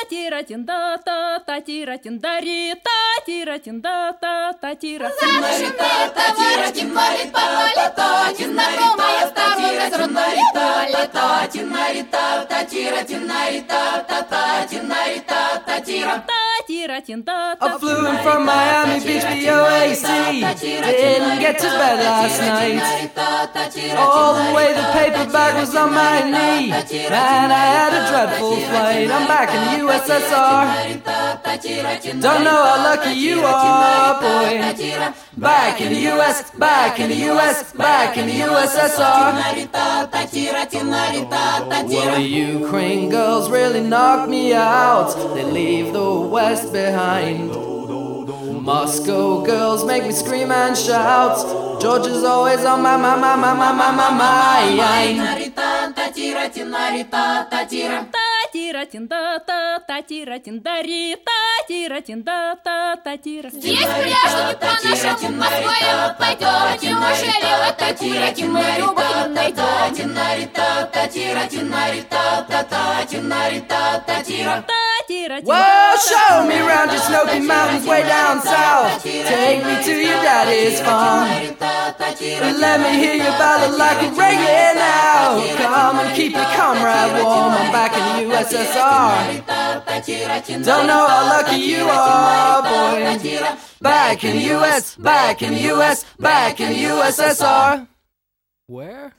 тиратинда-та, та-тиратиндари-та, тиратинда-та, та-тира. Замуж та-тиратиндари-та, знакомая старая та-тиратиндари-та, тиратиндари-та, та-тиратиндари-та, та-тира. I flew in from Miami Beach, BOAC. Didn't get to bed last night. All the way the paper bag was on my knee. Man, I had a dreadful flight. I'm back in the USSR. Don't know how lucky you are, boy. Back in the US, back in the US, back in the USSR. Well, the Ukraine girls really knock me out. They leave the West behind. Moscow girls make me scream and shout. Georgia's always on my mind. Та-тиратинда-та, та-тиратиндари-та, тиратинда-та, та-тира. Здесь пляж, не по-нашему Москве вы пойдете. Неужели вы та-тиратин, мы любовь найдете? Well, show me around your Snowy Mountains way down south. Take me to your daddy's farm. Let me hear your ballad like a reggae now. Come and keep your comrade warm. I'm back in the USSR. Don't know how lucky you are, boy. Back in the US, back in the US, back in the USSR. Where?